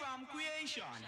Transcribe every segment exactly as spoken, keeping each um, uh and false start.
from creation.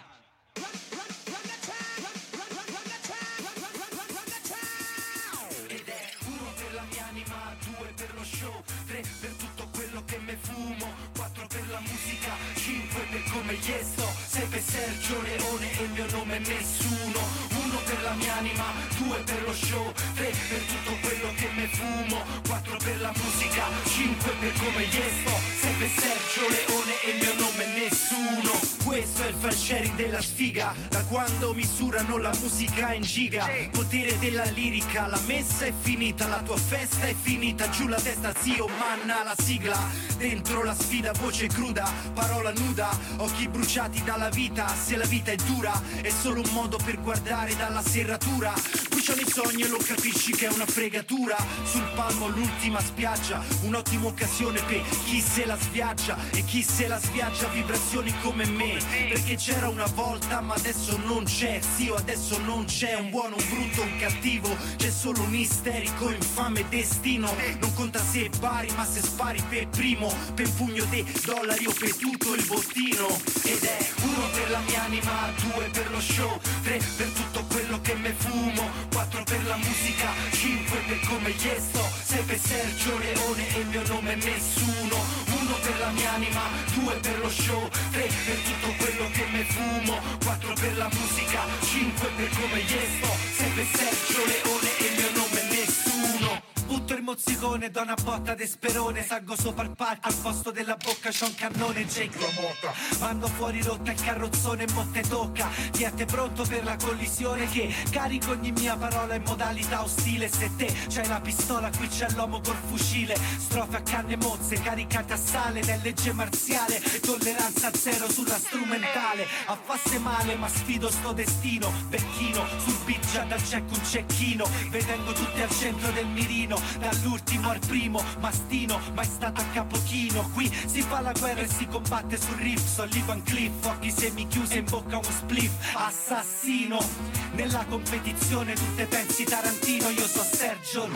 Ed è uno per la mia anima, due per lo show, tre per tutto quello che me fumo, quattro per la musica, cinque per come gli sto, sei per Sergio Leone e il mio nome è nessuno. Uno per la mia anima, due per lo show, tre per tutto quello che me fumo, quattro per la musica, cinque per come gli sto, sei per Sergio Leone e il mio nome è nessuno. Questo è il file sharing della sfiga, da quando misurano la musica in giga. Potere della lirica, la messa è finita, la tua festa è finita, giù la testa zio, manna la sigla. Dentro la sfida, voce cruda, parola nuda, occhi bruciati dalla vita. Se la vita è dura, è solo un modo per guardare dalla serratura. Bruciano i sogni e lo capisci che è una fregatura. Sul palmo l'ultima spiaggia, un'ottima occasione per chi se la sviaggia. E chi se la sviaggia vibrazioni come me, perché c'era una volta ma adesso non c'è. Zio, adesso non c'è un buono, un brutto, un cattivo. C'è solo un isterico, infame destino. Non conta se pari ma se spari per primo, per un pugno di dollari o per tutto il bottino. Ed è uno per la mia anima, due per lo show, tre per tutto quello che me fumo, quattro per la musica, cinque per come gli sto, sei per Sergio Leone e il mio nome è nessuno. Uno per la mia anima, due per lo show, tre per tutto quello che me fumo, quattro per la musica, cinque per come gli sto, sei per Sergio Leone e il mio nome è nessuno. Butto il mozzicone, do una botta de sperone, salgo sopra il palco, al posto della bocca c'ho un cannone Jake LaMotta. Mando fuori rotta il carrozzone, botte tocca, tiate pronto per la collisione che carico ogni mia parola in modalità ostile. Se te c'hai la pistola, qui c'è l'uomo col fucile, strofe a canne mozze, caricate a sale, nel legge marziale, tolleranza zero sulla strumentale. Affasse male ma sfido sto destino, becchino, sul beat già dal check un cecchino, vedendo tutti al centro del mirino, dall'ultimo al primo, mastino, mai stato a capochino. Qui si fa la guerra e si combatte sul riff, Sullivan Cliff, occhi semi chiusi in bocca uno spliff, assassino. Nella competizione tu te pensi Tarantino, io so Sergio.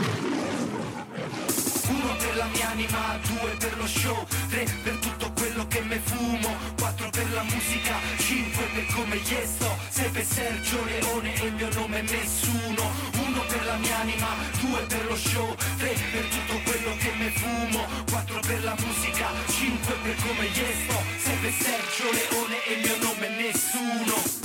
Uno per la mia anima, due per lo show, tre per tutto quello che me fumo, quattro per la musica, cinque per come gli sto, sei per Sergio Leone e il mio nome è nessuno. Uno per la mia anima, due per lo show, tre per tutto quello che me fumo, quattro per la musica, cinque per come gli sto, sei per Sergio Leone e il mio nome è nessuno.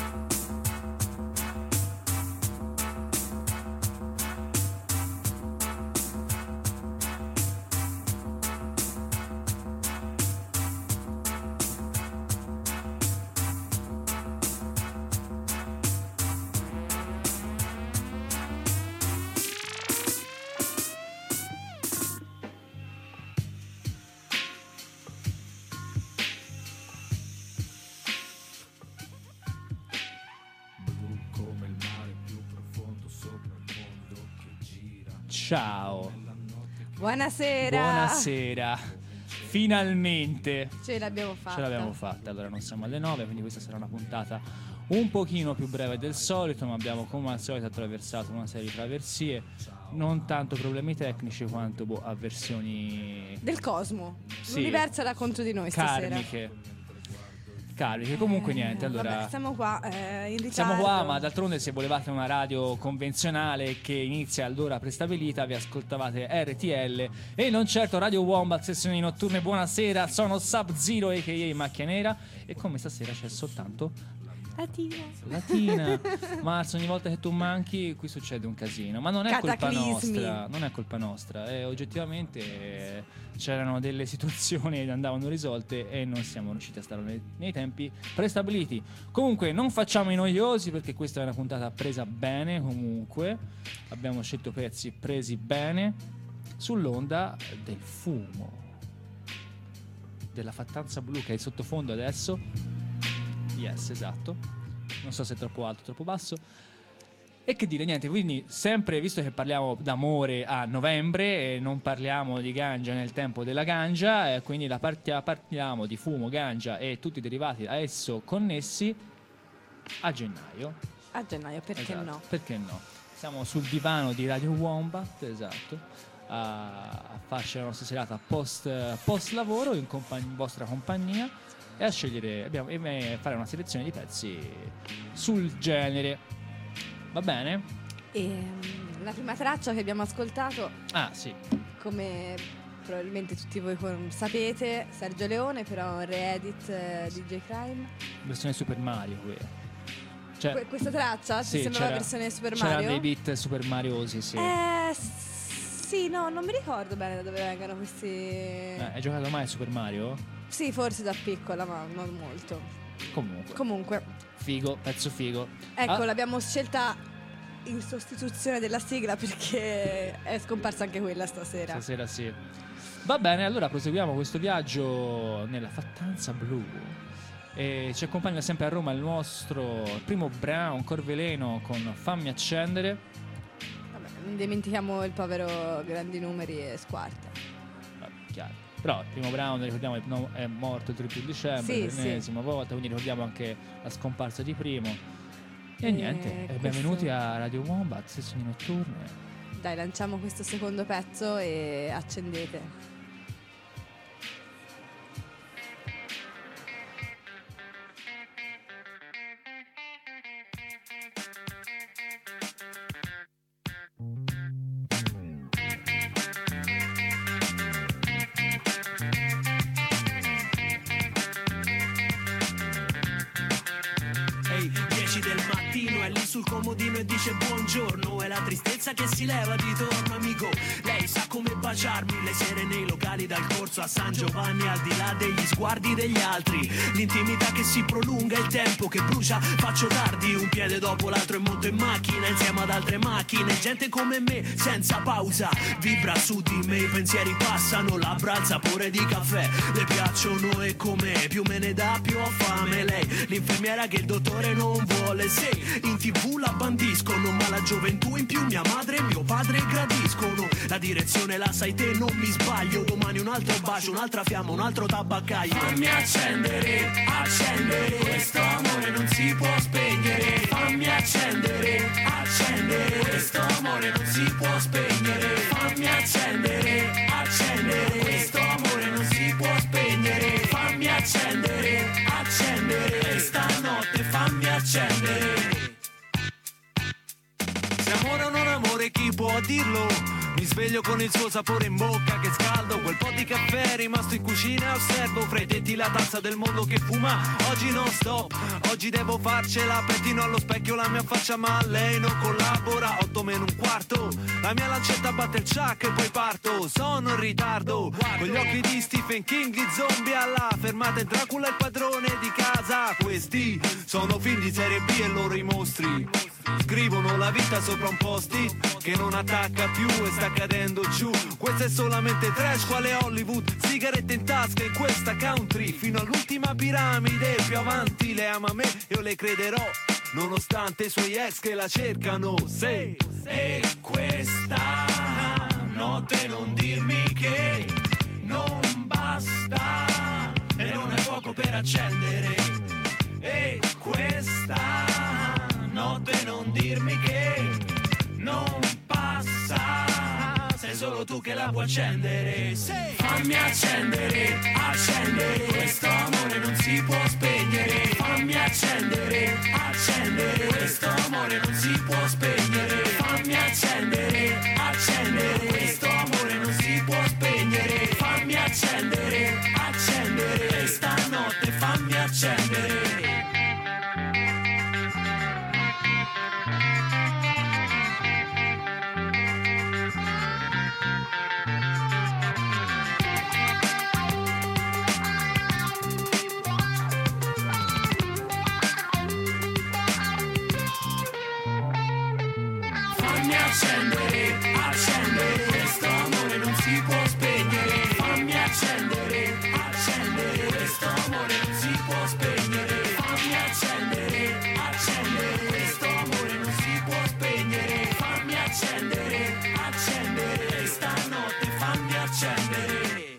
Ciao. Buonasera. Buonasera. Finalmente Ce l'abbiamo fatta. ce l'abbiamo fatta. Allora non siamo alle nove, quindi questa sarà una puntata un pochino più breve del solito, ma abbiamo come al solito attraversato una serie di traversie, non tanto problemi tecnici quanto boh, avversioni del cosmo. Sì, l'universo era contro di noi stasera. karmiche. Cariche, comunque niente, allora Vabbè, siamo qua eh, in ritardo. siamo qua, ma d'altronde se volevate una radio convenzionale che inizia all'ora prestabilita vi ascoltavate R T L e non certo Radio Wombat, sessioni notturne. Buonasera, sono Sub-Zero a k a Macchia Nera e come stasera c'è soltanto Latina. Latina. Marzo, ogni volta che tu manchi qui succede un casino, ma non è colpa Cataclismi. nostra, non è colpa nostra, eh, oggettivamente eh, c'erano delle situazioni che andavano risolte e non siamo riusciti a stare nei, nei tempi prestabiliti. Comunque non facciamo i noiosi perché questa è una puntata presa bene, comunque abbiamo scelto pezzi presi bene sull'onda del fumo, della fattanza blu che è il sottofondo adesso. Yes, esatto. Non so se è troppo alto o troppo basso. E che dire, niente, quindi sempre, visto che parliamo d'amore a novembre e non parliamo di ganja nel tempo della ganja, eh, quindi la partia, parliamo di fumo, ganja e tutti i derivati a esso connessi a gennaio. A gennaio, perché Esatto, no? Perché no? Siamo sul divano di Radio Wombat, esatto, a, a farci la nostra serata post, post lavoro in, compagn- in vostra compagnia. e a scegliere abbiamo, e fare una selezione di pezzi sul genere. Va bene? E mm, la prima traccia che abbiamo ascoltato, Ah, sì. come probabilmente tutti voi con- sapete, Sergio Leone, però un re-edit eh, D J Crime. Versione Super Mario qui. Cioè, Que- questa traccia sì, ti sembra la c'era- versione Super c'era Mario? dei beat Super Mariosi, sì. Eh sì, no, non mi ricordo bene da dove vengano questi. Eh, hai giocato mai a Super Mario? Sì, forse da piccola, ma non molto. Comunque, Comunque, figo, pezzo figo. ecco, Ah, l'abbiamo scelta in sostituzione della sigla perché è scomparsa anche quella stasera. Stasera sì. Va bene, allora proseguiamo questo viaggio nella fattanza blu. E ci accompagna sempre a Roma il nostro primo Brown Corveleno con Fammi accendere. Vabbè, non dimentichiamo il povero Grandi Numeri e Squarta. Vabbè, chiaro. Però il primo Brown, ricordiamo, è no- è morto il trentuno dicembre, Sì, per l'ennesima volta, quindi ricordiamo anche la scomparsa di Primo. E Eh, niente, e questo- benvenuti a Radio Wombat, sessioni notturne. Dai, lanciamo questo secondo pezzo e accendete. Ehi, dieci del mattino è lì sul comodino e dice buongiorno. È la tristezza che si leva di torno, amico. Lei sa come baciarmi le sere nei locali dal corso a San Giovanni, al di là degli sguardi degli altri. L'intimità che si prolunga, il tempo che brucia. Faccio tardi, un piede dopo l'altro e monto in macchina insieme ad altre macchine. Gente come me, senza pausa, vibra su di me. I pensieri passano, labbra al sapore di caffè. Le piacciono e come più me ne dà più ho fame. Lei, l'infermiera che il dottore non vuole. Se in tv la bandiscono, ma la gioventù in più mia madre e mio padre gradiscono. La direzione la sai te, non mi sbaglio. Domani un altro bacio, un'altra fiamma, un altro tabaccaio. Fammi accendere, accendere, questo amore non si può spegnere. Fammi accendere, accendere, questo amore non si può spegnere. Fammi accendere, accendere, questo amore non si può spegnere. Fammi accendere, accendere, stanotte fammi accendere. Se amore o non amore chi può dirlo? Mi sveglio con il suo sapore in bocca che scaldo. Quel po' di caffè è rimasto in cucina e osservo fra i tetti la tazza del mondo che fuma. Oggi non stop, oggi devo farcela. Pettino allo specchio la mia faccia ma lei non collabora. Otto meno un quarto, la mia lancetta batte il ciak e poi parto. Sono in ritardo, con gli occhi di Stephen King, di zombie alla fermata e Dracula il padrone di casa. Questi sono film di serie B e loro i mostri. Scrivono la vita sopra un post-it che non attacca più e sta cadendo giù. Questo è solamente trash, quale Hollywood. Sigarette in tasca in questa country, fino all'ultima piramide. Più avanti le ama me, io le crederò, nonostante i suoi ex che la cercano. Se e questa notte non dirmi che non basta e non è poco per accendere. E questa notte non dirmi che non passa, sei solo tu che la puoi accendere. Fammi accendere, accendere, questo amore non si può spegnere. Fammi accendere, accendere, questo amore non si può spegnere. Fammi accendere, accendere, questo amore non si può spegnere. Fammi accendere, accendere, stanotte fammi accendere. Accendere, accendere, questo amore non si può spegnere. Fammi accendere, accendere, questo amore non si può spegnere. Fammi accendere, accendere, questo amore non si può spegnere. Fammi accendere, accendere, stanotte fammi accendere.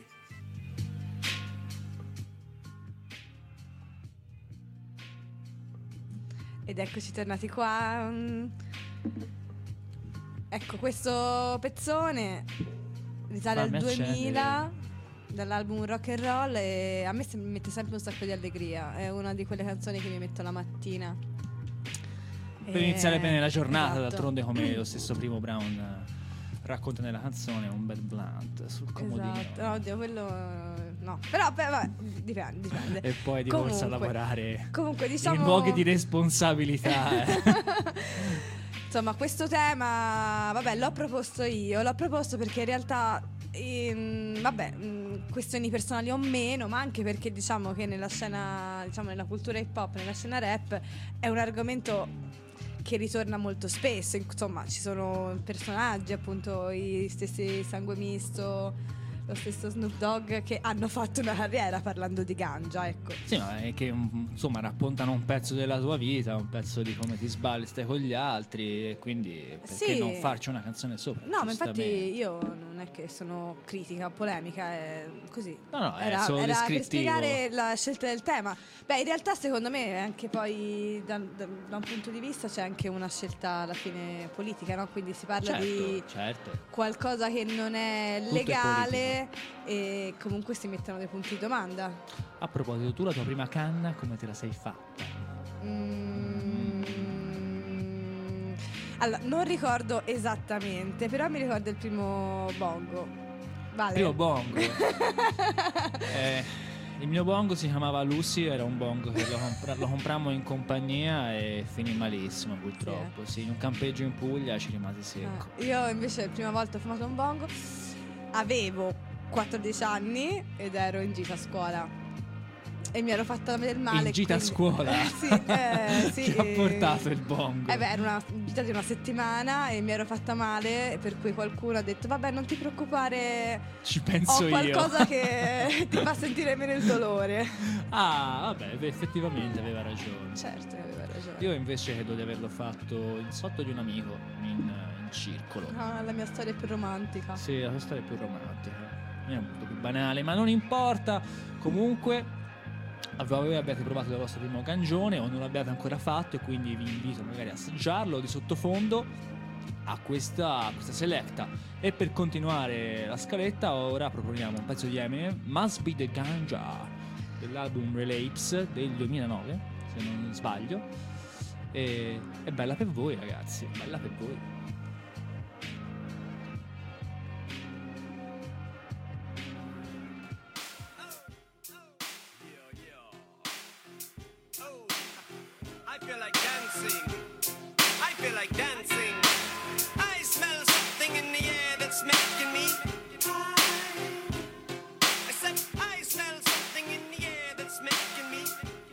Ed eccoci tornati qua. mm. Ecco, questo pezzone risale al Fammi duemila, dall'album Rock and Roll, e a me se- mi mette sempre un sacco di allegria. È una di quelle canzoni che mi metto la mattina Per E- iniziare bene la giornata, esatto. d'altronde, come lo stesso Primo Brown eh, racconta nella canzone, un bel blunt sul comodino. Esatto, no, oddio, quello no. Però beh, vabbè, dipende, dipende. E poi di corsa a Comunque- lavorare Comunque diciamo in luoghi di responsabilità. eh. Insomma, questo tema, vabbè, l'ho proposto io, l'ho proposto perché in realtà, ehm, vabbè, mh, questioni personali o meno, ma anche perché diciamo che nella scena, diciamo nella cultura hip hop, nella scena rap, è un argomento che ritorna molto spesso. Insomma, ci sono personaggi, appunto, i stessi Sangue Misto, lo stesso Snoop Dogg, che hanno fatto una carriera parlando di ganja, ecco. Sì, ma è che mm, insomma raccontano un pezzo della tua vita, un pezzo di come ti sbagli, stai con gli altri, e quindi perché Sì. non farci una canzone sopra? No, ma infatti giustamente. io non è che sono critica, polemica, è così. No, no, è era solo era per descrittivo. spiegare la scelta del tema. Beh, in realtà secondo me è anche poi da, da- da un punto di vista c'è anche una scelta alla fine politica, no? Quindi si parla Certo, di certo. qualcosa che non è Tutto è legale e comunque si mettono dei punti di domanda. A proposito, tu la tua prima canna come te la sei fatta? Mm, allora, non ricordo esattamente, però mi ricordo il primo bongo. Vale. Primo bongo. Eh, il mio bongo si chiamava Lucy, era un bongo che lo, compra- lo comprammo in compagnia e finì malissimo purtroppo. Sì, in un campeggio in Puglia ci rimase secco. Ah, io invece la prima volta ho fumato un bongo, avevo quattordici anni ed ero in gita a scuola e mi ero fatta del male. In gita a quindi- scuola? sì, eh, sì, Chi ha eh, portato il bongo? Eh beh, era una gita di una settimana e mi ero fatta male, per cui qualcuno ha detto vabbè, non ti preoccupare, Ci penso ho io. qualcosa che ti fa sentire meno il dolore. Ah, vabbè, beh, effettivamente aveva ragione. Certo che aveva ragione. Io invece credo di averlo fatto in sotto di un amico, in, in circolo. Ah, la mia storia è più romantica. Sì, la sua storia è più romantica. È molto più banale, ma non importa. Comunque, voi abbiate provato il vostro primo cangione o non l'abbiate ancora fatto, e quindi vi invito magari a assaggiarlo di sottofondo a questa, a questa selecta. E per continuare la scaletta, ora proponiamo un pezzo di Eminem, Must Be The Ganja, dell'album Relapse del duemilanove, se non sbaglio. E è bella per voi, ragazzi, è bella per voi. I feel like dancing. I feel like dancing. I smell something in the air that's making me high. I said I smell something in the air that's making me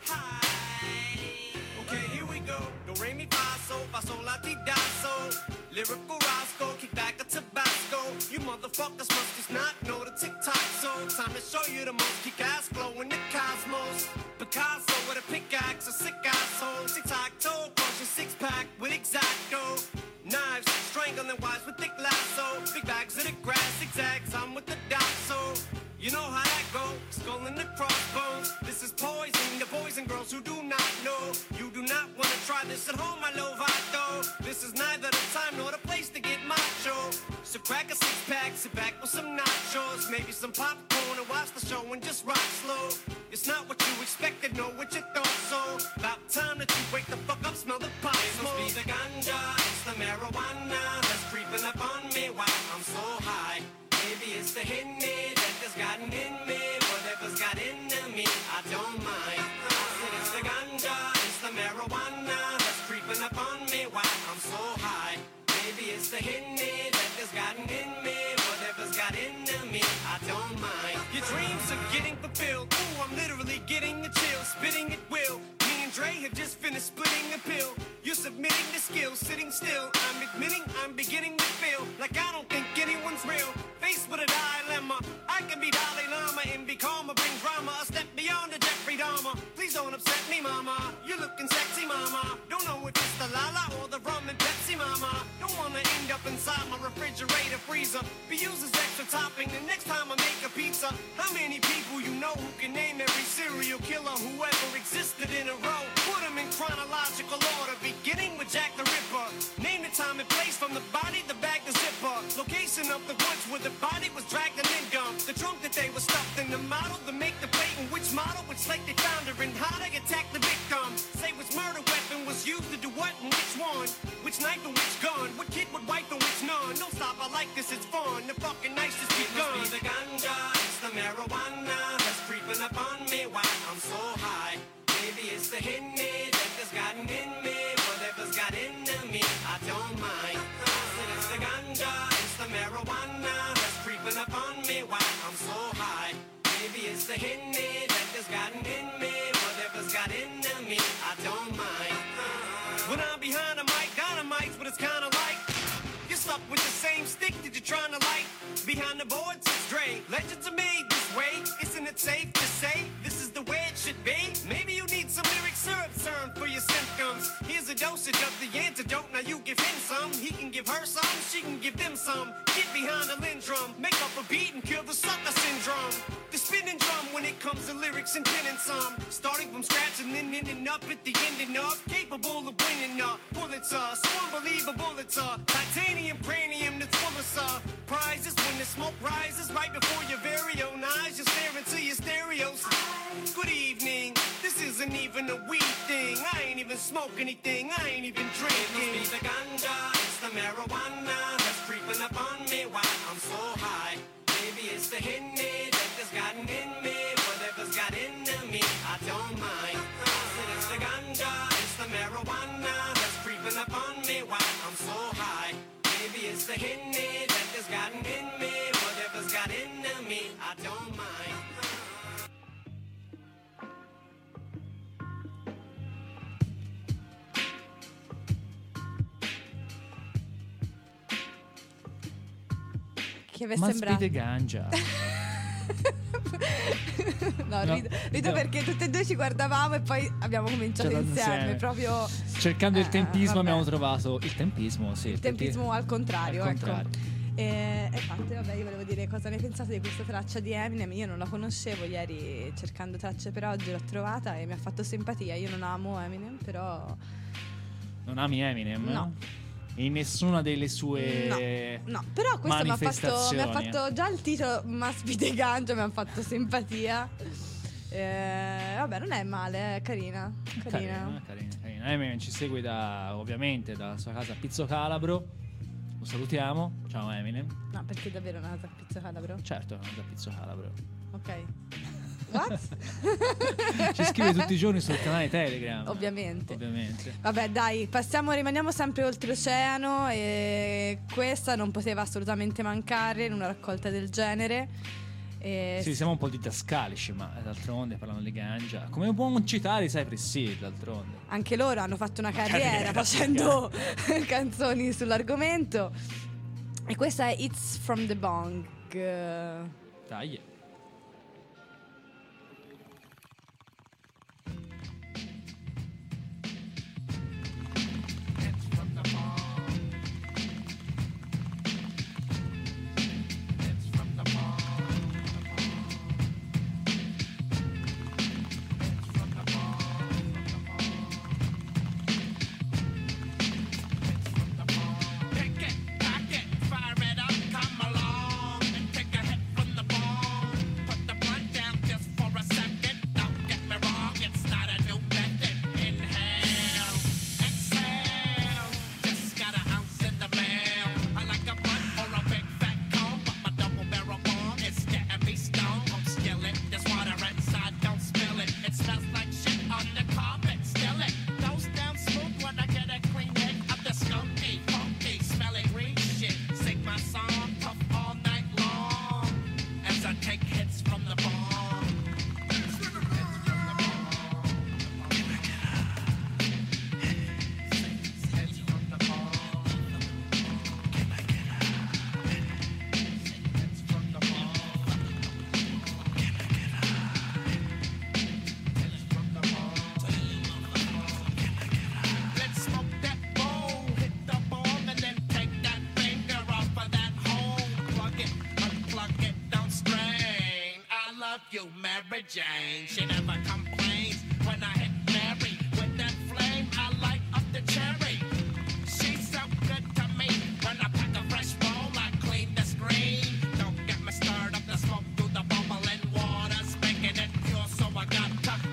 high. Okay, here we go. Do re mi fa sol fa sol la ti da sol. Lyrical Roscoe, kick back a Tabasco. You motherfuckers must just not know the TikTok song. Time to show you the most kick-ass flow in the cosmos. Picasso with a pickaxe, a sick asshole. Tic-tac-toe, crush your six-pack with X-Acto. Knives, strangling wives with thick lasso. Big bags of the grass, zigzags, I'm with the dot, so you know how that goes. Skull in the crossbones. This is poison, the boys and girls who do not know. You do not want to try this at home, my Lovato. This is neither the time nor the place to get macho. So crack a six-pack, sit back with some nachos. Maybe some popcorn and watch the show and just rock slow. It's not what you expected, know what you thought, so about time that you wake the fuck up, smell the pot smoke. It must be the ganja, it's the marijuana that's creeping up on me while I'm so high. Maybe it's the Henny that has gotten in me. Whatever's got into me, I don't mind. I said it's the ganja, it's the marijuana that's creeping up on me while I'm so high. Maybe it's the Henny that has gotten in me. Whatever's got into me, I don't mind. Your dreams are getting fulfilled. Ooh, I'm literally getting a chill, spitting at will. Me and Dre have just finished splitting a pill. You're submitting the skills, sitting still. I'm admitting I'm beginning to feel like I don't think anyone's real. Faced with a dilemma, I can be Dalai Lama and be calmer, bring drama, a step beyond the Jeffrey Dahmer. Please don't upset me, mama. You're looking sexy, mama. Don't know if it's the Lala or the rum and Pepsi, mama. Don't wanna end up inside my refrigerator freezer. Be used as extra topping the next time I make a pizza. How many people you know who can name every serial killer who ever existed in a row? Put them in chronological order, beginning with Jack the Ripper. Name the time and place from the body, the bag, the zipper. Location of the woods where the body was dragged and then dumped. The trunk that they were stuffed in It's like they found her and how they attack the victim. Say which murder weapon was used to do what and which one. Which knife and which gun. What kid would wipe and which none. Don't stop, I like this, it's fun. The fucking night just begun. It must be the ganja, it's the marijuana that's creeping up on me while I'm so high. Maybe it's the Henny that has gotten in me. Whatever's got into me, I don't mind. Said it's the ganja, it's the marijuana that's creeping up on me while I'm so high. Maybe it's the Henny that has gotten in me. Whatever's got into me, I don't mind. When I'm behind a mic, dynamite's what it's kinda like. You're stuck with the same stick that you're trying to light. Behind the boards, it's Dre. Legends are made this way. Isn't it safe to say this is the way it should be? Maybe you need some lyric syrup serum for your symptoms. Here's a dosage of the antidote. Now you give him some. He can give her some. She can give them some. Get behind the lindrum. Make up a beat and kill the sucker syndrome. The spinning drum when it comes to lyrics and penning some. Starting from scratch and then ending up at the ending of. Capable of winning up. Pulitzer. So unbelievable it's a titanium cranium that's full of surprises. When the smoke rises right before your very own eyes, you're staring to your stereos. Good evening, this isn't even a weed thing. I ain't even smoke anything, I ain't even drinking. It must be the ganja, it's the marijuana that's creeping up on me while I'm so high. Maybe it's the Henny that has gotten in me. Whatever's got into me, I don't mind. Said it's the ganja, it's the marijuana that's creeping up on me while I'm so high. Maybe it's the Henny that has gotten in me. Whatever's got into me, I don't mind. Che vi Ma sembra? spide ganja. No, No, rido, rido no. perché tutte e due ci guardavamo e poi abbiamo cominciato C'era insieme, insieme. proprio Cercando il Eh, tempismo vabbè. abbiamo trovato il tempismo, sì. il tempismo al contrario, al ecco. contrario. E, e infatti, vabbè, io volevo dire cosa ne pensate di questa traccia di Eminem. Io non la conoscevo, ieri cercando tracce per oggi l'ho trovata e mi ha fatto simpatia. Io non amo Eminem, però Non ami Eminem? No. In nessuna delle sue no, no, però questo mi ha fatto, mi ha manifestazioni. fatto già il titolo Maspite Ganja, mi ha fatto simpatia. Eh, vabbè, non è male, è carina, carina. Carina, carina, carina. Eminem ci segue da, ovviamente dalla sua casa a Pizzo Calabro. Lo salutiamo. Ciao Eminem. No, perché davvero è una casa a Pizzo Calabro? Certo, da Pizzo Calabro. Ok. What? Ci scrive tutti i giorni sul canale Telegram. Ovviamente. Ovviamente. Vabbè, dai, passiamo, rimaniamo sempre oltreoceano e questa non poteva assolutamente mancare in una raccolta del genere. E Sì, siamo un po' didascalici, ma d'altronde parlano di ganja. Come può citare i Cypress Hill, d'altronde? anche loro hanno fatto una carriera Carriera, facendo canzoni sull'argomento. E questa è It's From The Bong. Dai. you, Mary Jane. She never complains when I hit Mary with that flame. I light up the cherry. She's so good to me. When I pack a fresh bowl, I clean the screen. Don't get me stirred up the smoke through the bubbling water, making it pure. So I got to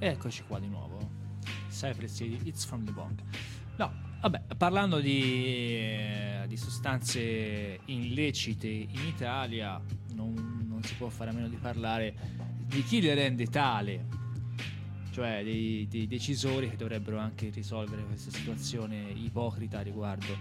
eccoci qua di nuovo. Cypress City, It's from the Bong. No, vabbè, parlando di, eh, di sostanze illecite in Italia, non, non si può fare a meno di parlare di chi le rende tale, cioè dei, dei decisori che dovrebbero anche risolvere questa situazione ipocrita riguardo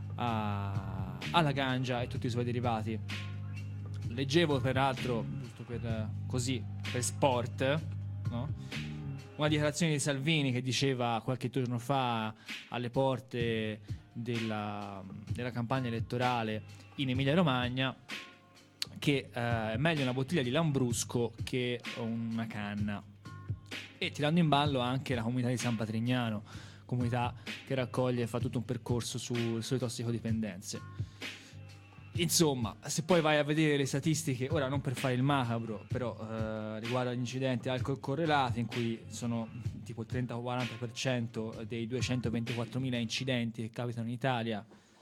a, alla ganja e tutti i suoi derivati. Leggevo peraltro, giusto per così, per sport, no? Una dichiarazione di Salvini che diceva qualche giorno fa alle porte della, della campagna elettorale in Emilia Romagna che eh, è meglio una bottiglia di Lambrusco che una canna, e tirando in ballo anche la comunità di San Patrignano, comunità che raccoglie e fa tutto un percorso su, sulle tossicodipendenze. Insomma, se poi vai a vedere le statistiche, ora non per fare il macabro, però eh, riguardo agli incidenti alcol correlati, in cui sono tipo il trenta quaranta per cento dei duecentoventiquattromila incidenti che capitano in Italia,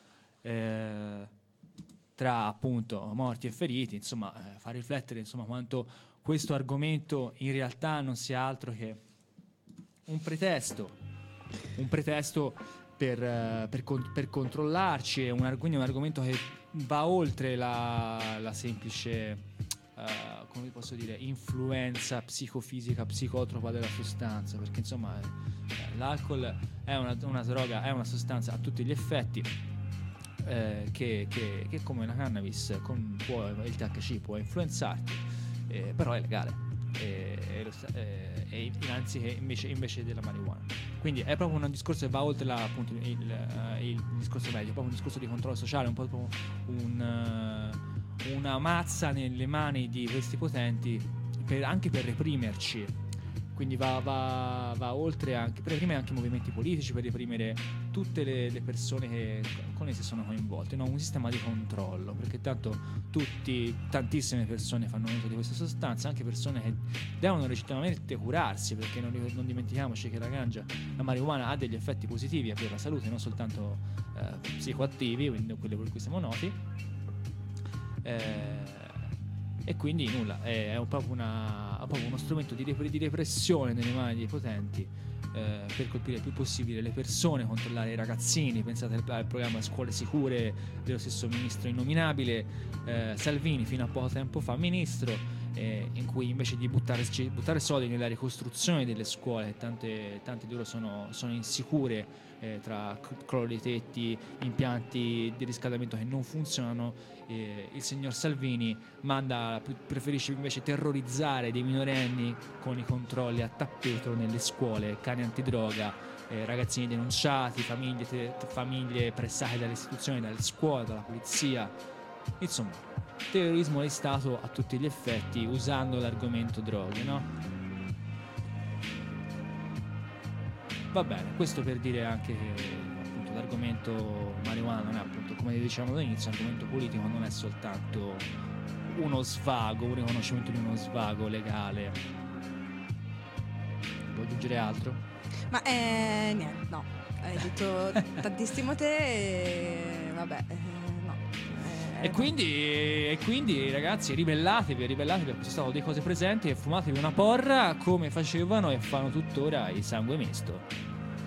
eh, tra appunto morti e feriti, insomma, eh, fa riflettere insomma quanto questo argomento in realtà non sia altro che un pretesto, un pretesto per, uh, per, con- per controllarci, è un, arg- un argomento che va oltre la, la semplice, uh, come posso dire, influenza psicofisica, psicotropa della sostanza, perché insomma eh, l'alcol è una, una droga, è una sostanza a tutti gli effetti, eh, che, che, che come la cannabis, con, può, il T H C può influenzarti, eh, però è legale. E, e, lo sta- e, e anziché invece, invece della marijuana, quindi è proprio un discorso che va oltre la, appunto, il, uh, il discorso medico, è proprio un discorso di controllo sociale, un po' proprio un, uh, una mazza nelle mani di questi potenti per, anche per reprimerci. Quindi va, va, va oltre anche per reprimere anche i movimenti politici, per reprimere tutte le, le persone che con esse sono coinvolte, no? Un sistema di controllo, perché tanto tutti, tantissime persone fanno uso di queste sostanze, anche persone che devono legittimamente curarsi, perché non, non dimentichiamoci che la ganja, la marijuana ha degli effetti positivi per la salute, non soltanto eh, psicoattivi, quindi quelli per cui siamo noti. Eh, E quindi nulla, è, è un proprio, una, è proprio uno strumento di, rep- di repressione nelle mani dei potenti, eh, per colpire il più possibile le persone, controllare i ragazzini. Pensate al, al programma Scuole Sicure dello stesso ministro innominabile eh, Salvini, fino a poco tempo fa ministro, eh, in cui invece di buttare, buttare soldi nella ricostruzione delle scuole, tante, tante di loro sono, sono insicure, eh, tra crollo dei tetti, impianti di riscaldamento che non funzionano, eh, il signor Salvini manda, preferisce invece terrorizzare dei minorenni con i controlli a tappeto nelle scuole, cani antidroga, eh, ragazzini denunciati, famiglie, te, famiglie pressate dalle istituzioni, dalle scuole, dalla polizia. Insomma, terrorismo di Stato a tutti gli effetti, usando l'argomento droghe, no? Va bene, questo per dire anche che appunto l'argomento marijuana non è, appunto, come dicevamo all'inizio, un argomento politico, non è soltanto uno svago, un riconoscimento di uno svago legale. Vuoi aggiungere altro? Ma eh, niente, no, hai detto tantissimo te e vabbè, eh, no. Eh, E quindi, e quindi ragazzi, ribellatevi, ribellatevi a questo stato di cose presenti e fumatevi una porra come facevano e fanno tuttora i Sangue Misto.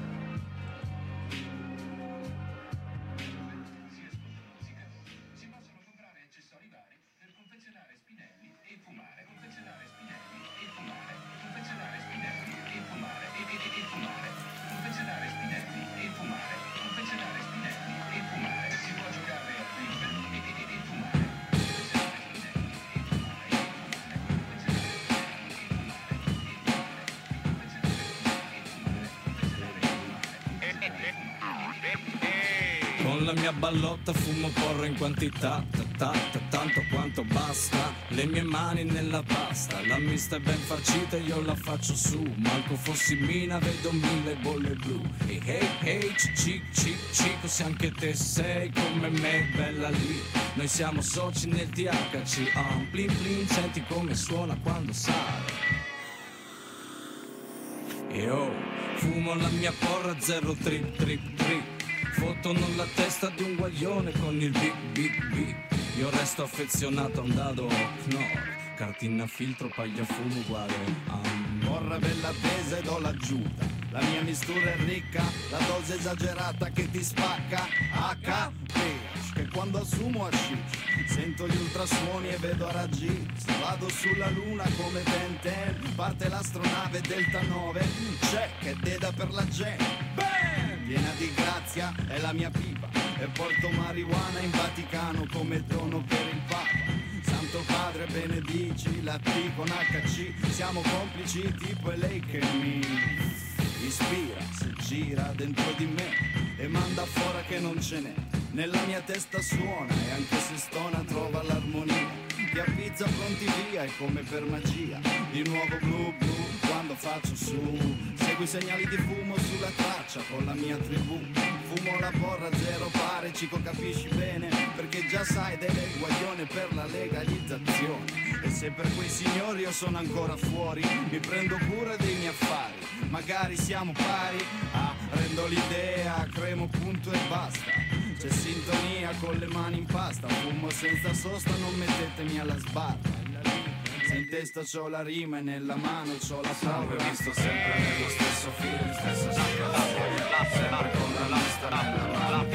Con la mia ballotta fumo porro in quantità, ta, ta, ta, tanto quanto basta. Le mie mani nella pasta, la mista è ben farcita e io la faccio su. Manco fossi mina, vedo mille bolle blu. E hey hey, cic cic cico, se anche te sei come me, bella lì. Noi siamo soci nel T H C, ah, plin plin, senti come suona quando sale. E oh, fumo la mia porra, zero trip trip trip. Fottono la testa di un guaglione con il big big big. Io resto affezionato a un dado Knorr, cartina filtro, paglia fumo uguale a morra barra bella tesa ed ho l'aggiunta. La mia mistura è ricca, la dose esagerata che ti spacca. H P che quando assumo hashish sento gli ultrasuoni e vedo raggi. Vado sulla luna come Ben ten, parte l'astronave Delta nove. C'è che deda per la gente, bam! Piena di grazia è la mia pipa e porto marijuana in Vaticano come dono per il Papa. Santo Padre benedici la T con H C, siamo complici tipo è lei che mi ispira, si gira dentro di me e manda fuori che non ce n'è. Nella mia testa suona e anche se stona trova l'armonia. Ti avvizza pronti via è come per magia. Di nuovo blu blu quando faccio su. Segui i segnali di fumo sulla traccia con la mia tribù. Fumo la borra zero pare, cico capisci bene, perché già sai delle guaglione per la legalizzazione. E se per quei signori io sono ancora fuori, mi prendo cura dei miei affari. Magari siamo pari, ah, rendo l'idea, cremo punto e basta. C'è sintonia con le mani in pasta, fumo senza sosta, non mettetemi alla sbarra. Se in testa c'ho la rima e nella mano c'ho la prova. Visto sempre nello stesso film, stesso sempre con la lista nella mano.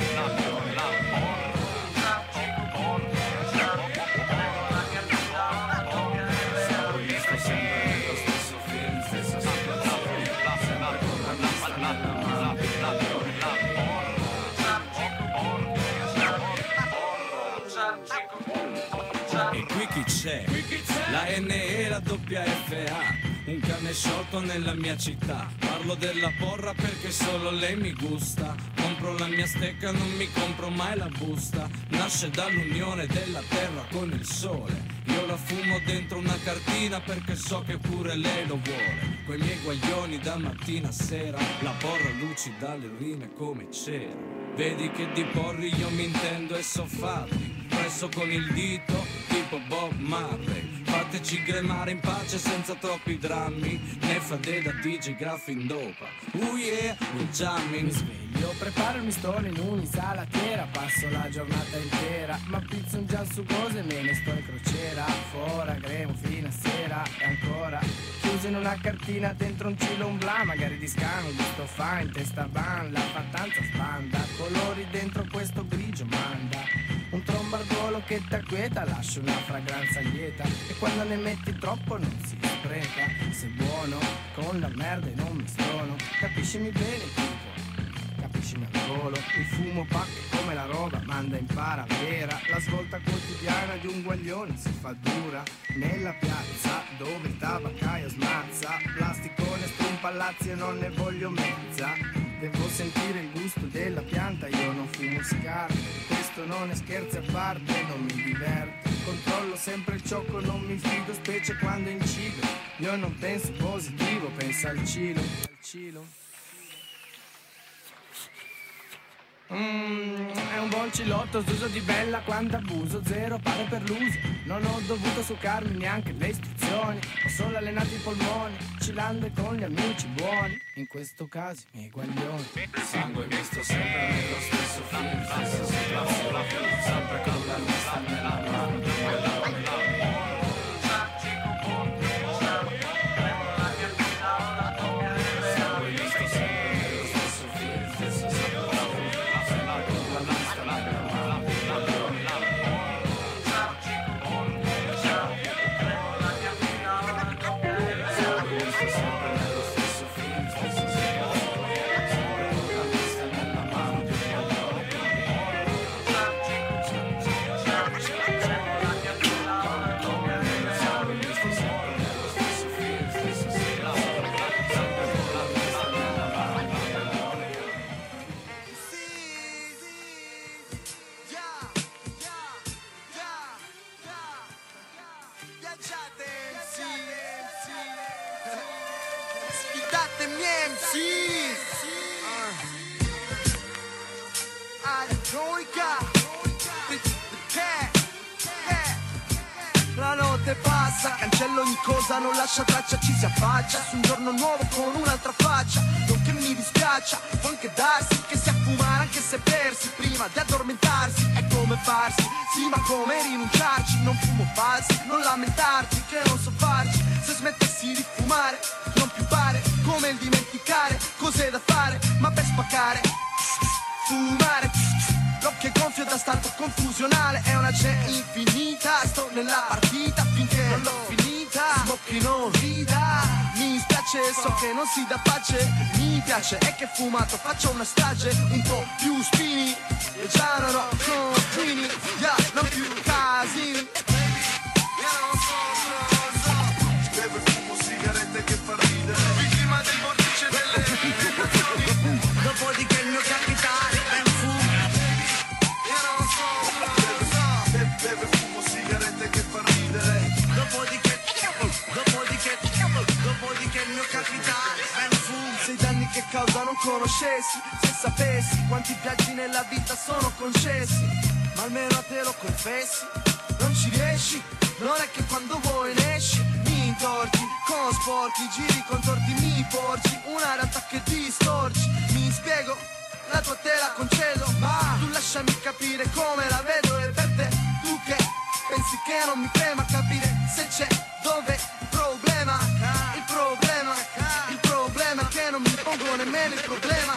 E qui chi c'è? La N E e la doppia F A, un cane sciolto nella mia città. Parlo della porra perché solo lei mi gusta. Compro la mia stecca, non mi compro mai la busta. Nasce dall'unione della terra con il sole. Io la fumo dentro una cartina perché so che pure lei lo vuole. Coi miei guaglioni da mattina a sera, la porra lucida le rime come c'era. Vedi che di porri io mi intendo e so farli, presso con il dito tipo Bob Marley. Fateci gremare in pace senza troppi drammi, né fade da D J Graffin dopa. Oh yeah, we're jamming. Mi sveglio, preparo il mistone in un'insalatiera, passo la giornata intera, ma pizzo un gian sugoso e me ne sto in crociera. Fora, gremo fino a sera e ancora chiuso in una cartina dentro un cilo un bla, magari di scano, gusto fa in testa van, la fattanza sbanda, colori dentro questo grigio manda. Un trombardolo che t'acquieta, lascia una fragranza lieta, e quando ne metti troppo non si spreca. Se buono, con la merda e non mi stono, capiscimi bene tipo, capiscimi al volo. Il fumo pacca come la roba, manda impara vera. La svolta quotidiana di un guaglione si fa dura, nella piazza dove il tabaccaio smazza. Plasticone, strumpallazzi e non ne voglio mezza. Devo sentire il gusto della pianta, io non fumo scarpe. Questo non è scherzi a parte, non mi diverte. Controllo sempre il ciocco, non mi fido, specie quando incido. Io non penso positivo, penso al cilo. Al cilo. Mm, è un buon cilotto, s'uso di bella quando abuso, zero pare per l'uso. Non ho dovuto succarmi neanche le istruzioni, ho solo allenato i polmoni, cilando con gli amici buoni, in questo caso i miei guaglioni. Sangue visto sempre nello stesso film, stessa situazione, sempre con la lista nella mano. La notte passa, cancello ogni cosa, non lascia traccia, ci si affaccia su un giorno nuovo con un'altra faccia. Non che mi dispiaccia, può anche darsi che sia fumare anche se persi prima di addormentarsi. È come farsi, sì ma come rinunciarci. Non fumo falsi, non lamentarti che non so farci. Se smettessi di fumare, non più nel dimenticare cose da fare, ma per spaccare, fumare. L'occhio è gonfio da stato confusionale, è una c'è infinita. Sto nella partita finché non l'ho finita. Smocchi non rida, mi spiace, so che non si dà pace. Mi piace, è che fumato faccio una strage un po' più spini. E già non ho confini, yeah, non più casini. Bevo e fumo sigarette che fa ridere, vittima del vortice delle tentazioni. Dopodiché il mio capitale è un fumo. Bevo e fumo sigarette che fa ridere. Dopodiché, dopodiché, dopodiché il mio capitale è un fumo. Se i danni che causa non conoscessi, se sapessi quanti viaggi nella vita sono concessi, ma almeno a te lo confessi. Non ci riesci, non è che quando vuoi ne esci. Mi intorti con sporchi giri contorti, mi porgi una realtà che distorci. Mi spiego, la tua te la concedo, ma tu lasciami capire come la vedo. E per te, tu che pensi che non mi prema capire se c'è, dove il problema. Il problema, il problema è che non mi pongo nemmeno il problema.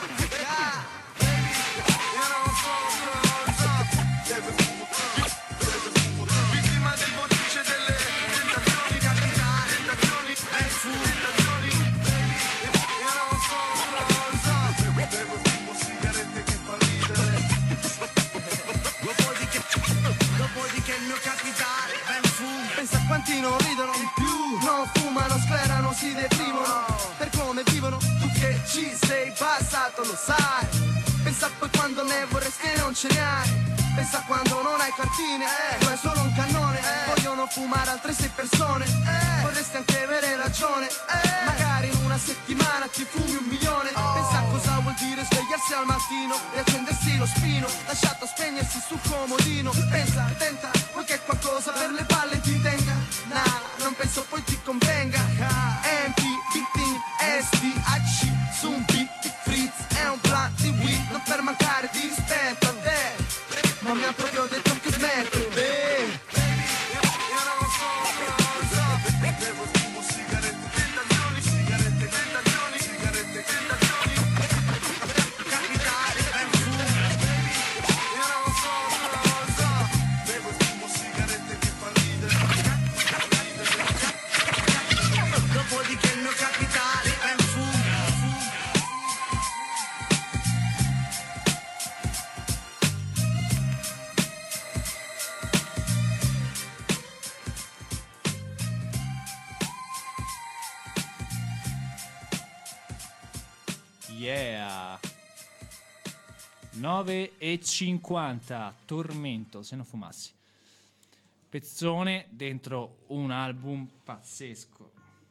Vittima del vortice delle tentazioni, capitale, tentazioni, e fu, tentazioni. Io non so cosa, bevo fumo sigarette che fa ridere. Dopodiché, dopodiché il mio capitale ben fumo. Pensa a quanti non ridono di più, non fumano, sclerano, si deprimono per come vivono. Tu che ci sei passato lo sai. Pensa poi quando ne vorresti e non ce ne hai. Pensa quando non hai cartine, eh, tu hai solo un cannone, eh. Vogliono fumare altre sei persone, eh. Vorresti anche avere ragione, eh. Magari in una settimana ti fumi un milione, oh. Pensa a cosa vuol dire svegliarsi al mattino e accendersi lo spino, lasciato spegnersi sul comodino. Pensa, tenta, vuoi che qualcosa per le palle ti tenga? Nah, non penso poi ti convenga. M P, Big Team, S D A C, Zumbi, Fritz, è un plan di weed, non per mancare di rispetto a te. Ma mi ha proprio detto che smetto, baby. Io non so cosa. Bevo e fumo sigarette, tentazioni, sigarette, tentazioni, sigarette, tentazioni. Capitale, ben fumo. Io non so cosa. Bevo e fumo sigarette che fa ridere. Dopodiché il mio capitale, ben fumo. Yeah. nove e cinquanta, Tormento, se non fumassi. Pezzone dentro un album pazzesco.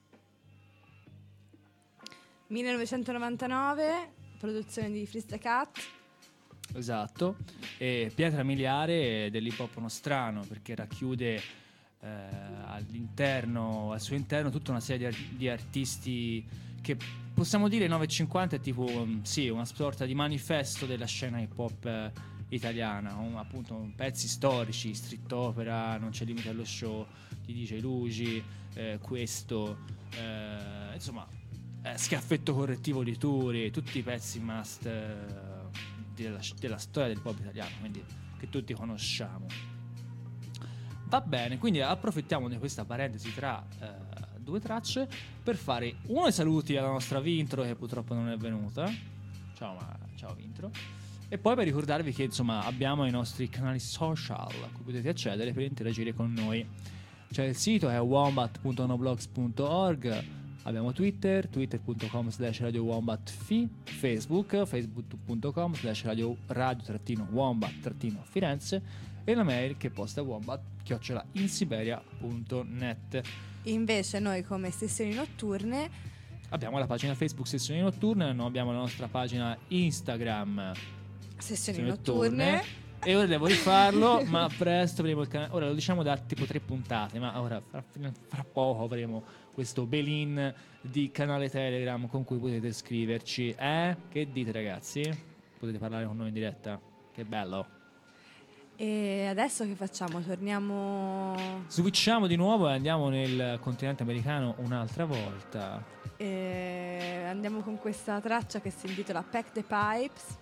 millenovecentonovantanove, produzione di Freeze the Cat. Esatto. E pietra miliare dell'hip hop nostrano, perché racchiude eh, all'interno, al suo interno tutta una serie di, ar- di artisti che possiamo dire nove e cinquanta è tipo um, sì, una sorta di manifesto della scena hip hop eh, italiana, un, appunto pezzi storici, street opera, non c'è limite allo show di D J Luigi, eh, questo eh, insomma eh, schiaffetto correttivo di Turi, tutti i pezzi must eh, della, della storia del pop italiano, quindi che tutti conosciamo. Va bene, quindi approfittiamo di questa parentesi tra eh, due tracce per fare uno i saluti alla nostra Vintro che purtroppo non è venuta. Ciao, ma, ciao Vintro. E poi per ricordarvi che insomma abbiamo i nostri canali social a cui potete accedere per interagire con noi. C'è il sito, è wombat punto noblogs punto org, abbiamo Twitter, twitter punto com slash radio wombat fi, Facebook, facebook punto com slash radio radio trattino wombat trattino Firenze e la mail che posta wombat chiocciola insiberia punto net. Invece noi come Sessioni Notturne abbiamo la pagina Facebook Sessioni Notturne, non abbiamo la nostra pagina Instagram Sessioni Sessioni Notturne, Notturne. E ora devo rifarlo, ma presto avremo il canale. Ora lo diciamo da tipo tre puntate, ma ora fra, fra poco avremo questo belin di canale Telegram con cui potete scriverci. Eh? Che dite ragazzi? Potete parlare con noi in diretta? Che bello. E adesso che facciamo? Torniamo... Switchiamo di nuovo e andiamo nel continente americano un'altra volta. E andiamo con questa traccia che si intitola Pack the Pipes,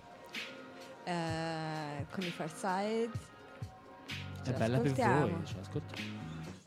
eh, con i Far Side. È bella per voi, ce l'ascoltiamo.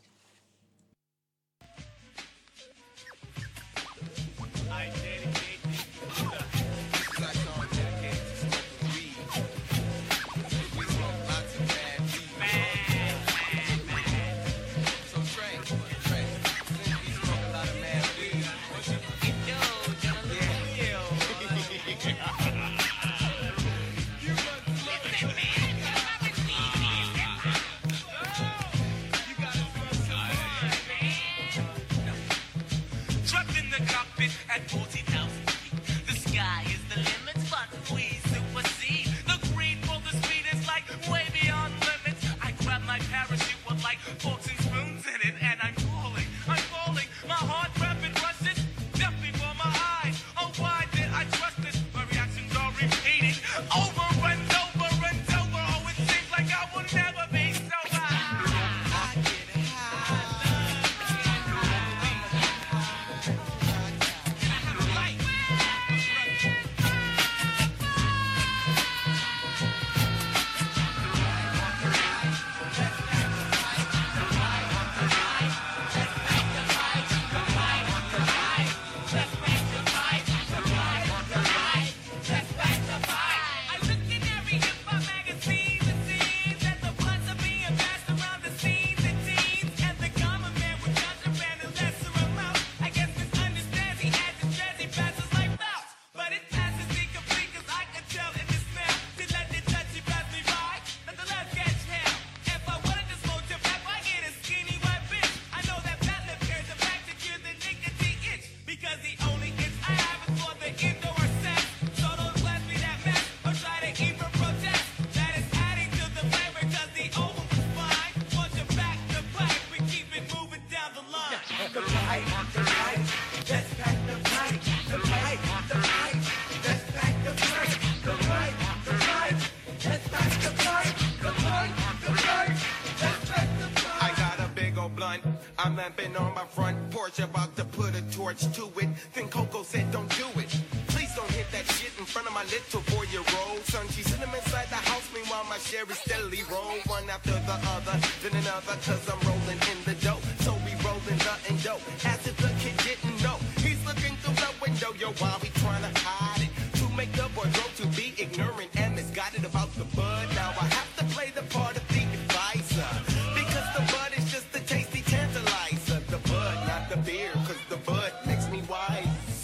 I'm lamping on my front porch, about to put a torch to it. Then Coco said, don't do it. Please don't hit that shit in front of my little four-year-old son. She's sitting inside the house, meanwhile my Sherry steadily roll one after the other, then another, cause I'm rolling in the dough. So we rolling the endo, as if the kid didn't know. He's looking through the window, yo, why we trying to hide it? To make the boy grow to be ignorant and misguided about the bud. Now I have to play the part of the advisor, because the bud is just a tasty tantalizer. The bud, not the beer, cause the bud makes me wise.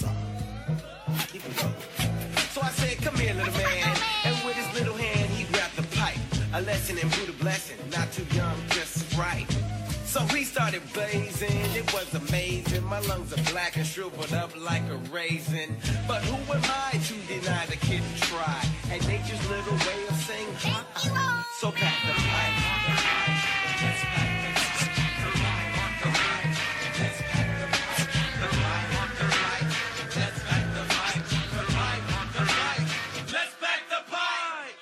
So I said, come here, little man. And with his little hand, he grabbed the pipe. A lesson in Buddha blessing, not too young, just right. So he started blazing, it was amazing. My lungs are black and shriveled up like a raisin. But who am I to deny the kid to try? And nature's little way of saying hi. So pack the pipe. Let's pack the pipe. Let's pack the pipe. The pipe, the pipe. Let's pack the pipe. The pipe, the pipe. Let's pack the pipe.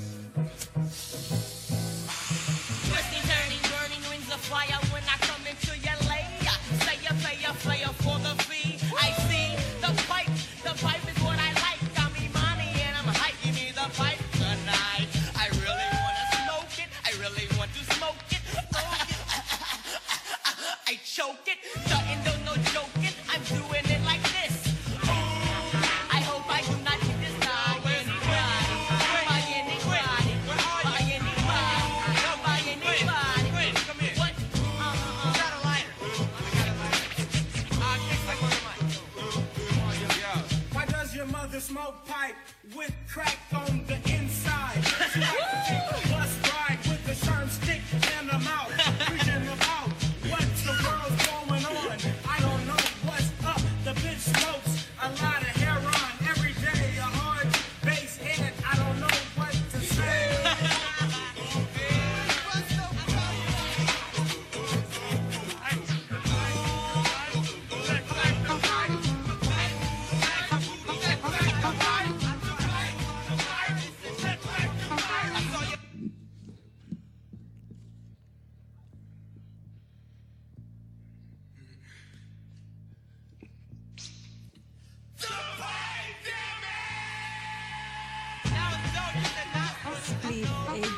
Twisting, turning, burning rings of fire when I come into your layer. Say a player, player for the fee. I see the pipe. The pipe is what I like. Got me money and I'm hyping me the pipe tonight.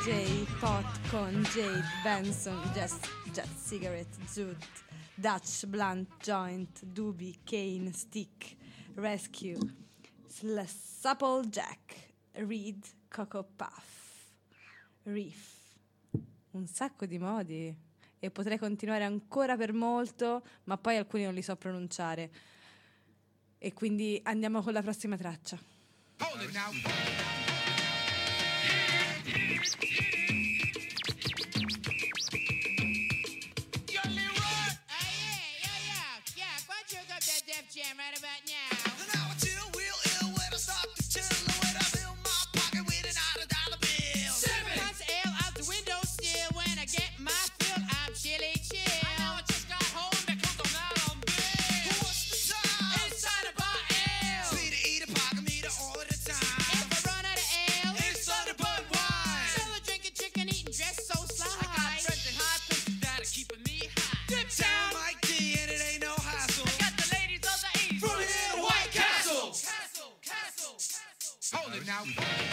J, Pot con Jade, Benson, Just, Jet Cigarette, Zoot, Dutch, Blunt, Joint, Doobie, Kane, Stick, Rescue, Sl- Supplejack, Reed, Coco Puff, Reef. Un sacco di modi e potrei continuare ancora per molto, ma poi alcuni non li so pronunciare. E quindi andiamo con la prossima traccia. Hold it now. Yo, Leroy. Hey, yeah, yeah, yeah. Yeah, why don't you hook up that Def Jam right about now? And now I chill real ill when I start to chill. When I fill my pocket with an out of dollar bill. Seven pints of ale out the window still. When I get my fill, I'm chilly chill. I know I just got home because I'm out on bill. What's the time? It's time to buy ale. Sweet to eat a pocket meter all the time. If I run out of ale, It's time to buy wine. still a drinking chicken, eating, dressed so sly. I got friends in high places that are keeping me high. Dip down Mike D and it ain't no hassle. I got the ladies of the east. From here to White Castle. Castle, castle, castle. Hold it now.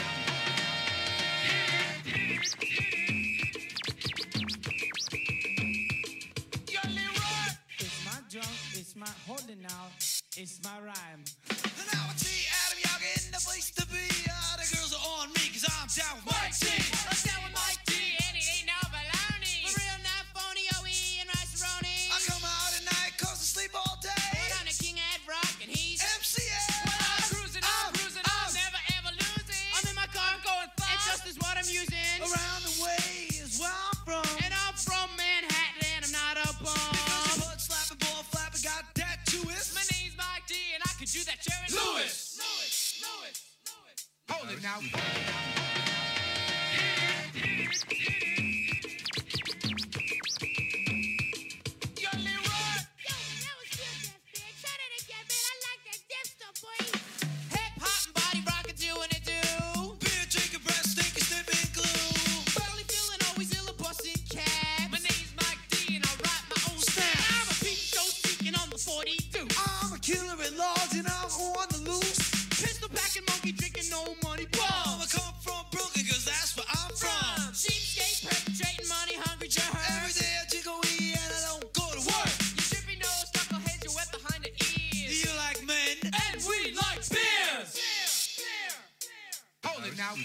Yo, Leroy. It's my junk, it's my holding out, it's my rhyme. And now I see Adam Young in the place to be. Uh, the girls are on me cause I'm down with Mike T. I'm down with Mike D, and it ain't no baloney. For real, not phony, O E and rice-a-roni. I come out at night cause I sleep all day. Put on a King Ed Rock, and he's M C A. Well, I'm cruising, I'm cruising, I'm never ever losing. I'm in my car, I'm going fast. And just is what I'm using. Around the way is where I'm from. And I'm from Manhattan, and I'm not a bum. Because your butt slapping, ball flapping, got that to it. My name's Mike D, and I could do that Jerry Lewis. Lewis, Lewis, Lewis. Hold it now. Yo, Leroy. Yo, that was good, Def Man. Try that again, man. I like that Def stuff, boy. Hip hop and body rockin' doing it do. Beer drinking, breath stinking, sniffing glue. Barely feeling always ill, a busting cab. My name's Mike D, and I write my own Snap. snap. I'm a peep show speaking on the forty-two. I'm a killer at large and I'm on the loose. Pistol packing, monkey drinking, no money Bum, I bum. come from Brooklyn cause that's where I'm from. Cheapskate, perpetrating money hungry jerk. Every day I jiggle weed and I don't go to work. You trippy nose, knuckleheads, you're wet behind the ears. You like men And we like beers. Hold it now.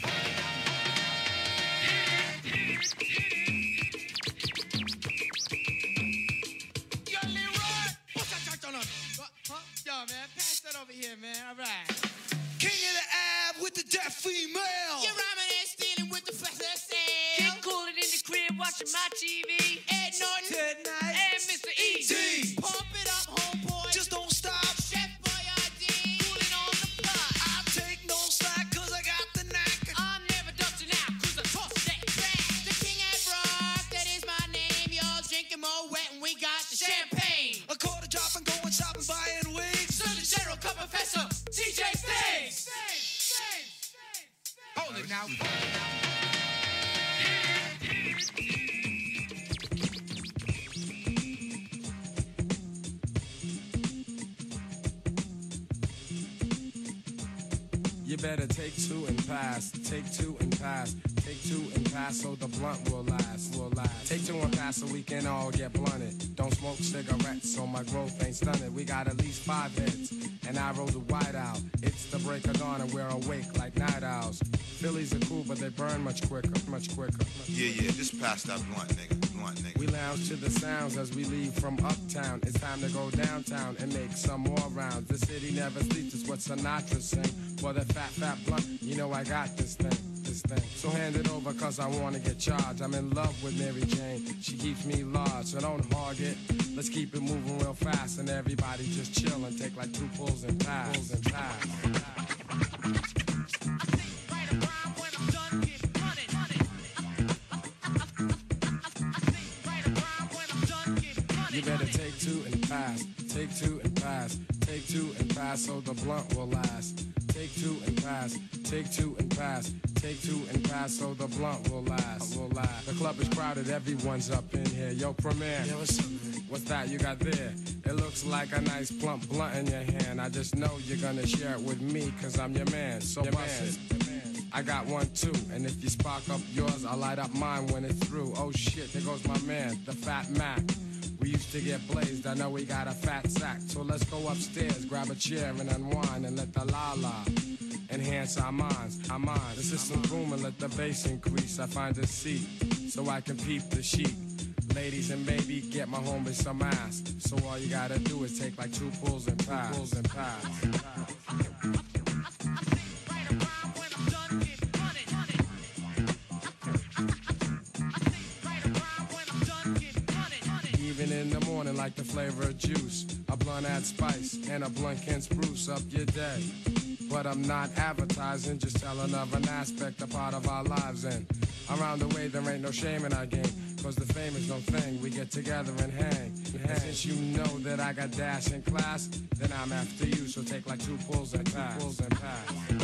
Yo, Leroy. What's that touch on me? What? Huh? Yo, man, pass that over here, man. All right. King of the ab with the deaf female. You're rhyming and stealing with the fast sale. Get cooling in the crib, watching my T V. Ed Norton Tonight. and Mister E. D. Pump it up, homeboy. Just don't stop. Chef Boyardee, cooling on the block. I take no slack cause I got the knack. I'm never dusting out, cause I toss that crack. The King at Rock, that is my name. Y'all drinking more wet and we got the champagne. A quarter drop and going shopping, buying wigs. Surgeon General, Cup Professor, T J Stays. Hold it now. You better take two and pass, take two and pass, take two and pass so the blunt will last, will last. Take two and pass so we can all get blunted. Don't smoke cigarettes so my growth ain't stunted. We got at least five hits, and I roll the white out. It's the break of dawn and we're awake like night owls. Phillies are cool, but they burn much quicker, much quicker. Yeah, yeah, just pass that blunt, nigga. Blunt, nigga. We lounge to the sounds as we leave from uptown. It's time to go downtown and make some more rounds. The city never sleeps, it's what Sinatra sing. For the fat, fat blunt, you know I got this thing, this thing. So hand it over cause I wanna get charged. I'm in love with Mary Jane, she keeps me large. So don't hog it, let's keep it moving real fast. And everybody just chill and take like two pulls and pass, pulls and pass. You better take two and pass, take two and pass, take two and pass so the blunt will last. Take two and pass, take two and pass, take two and pass so the blunt will last, will last. The club is crowded, everyone's up in here. Yo, Premier, Yo, what's up, man? what's that you got there? It looks like a nice plump blunt in your hand. I just know you're gonna share it with me, cause I'm your man, so bust it. I got one too, and if you spark up yours, I'll light up mine when it's through. Oh shit, there goes my man, the Fat Mac. We used to get blazed, I know we got a fat sack. So let's go upstairs, grab a chair and unwind and let the la-la enhance our minds, our minds. The system booming, let the bass increase. I find a seat so I can peep the sheep. Ladies, and maybe get my homie some ass. So all you gotta do is take like two pulls and pass. Pulls and pass. Even in the morning like the flavor of juice. A blunt adds spice and a blunt can spruce up your day. But I'm not advertising, just telling of an aspect, a part of our lives. And around the way there ain't no shame in our game, cause the fame is no thing, we get together and hang. And since you know that I got dash in class, then I'm after you, so take like two pulls and pass. Two pulls and pass.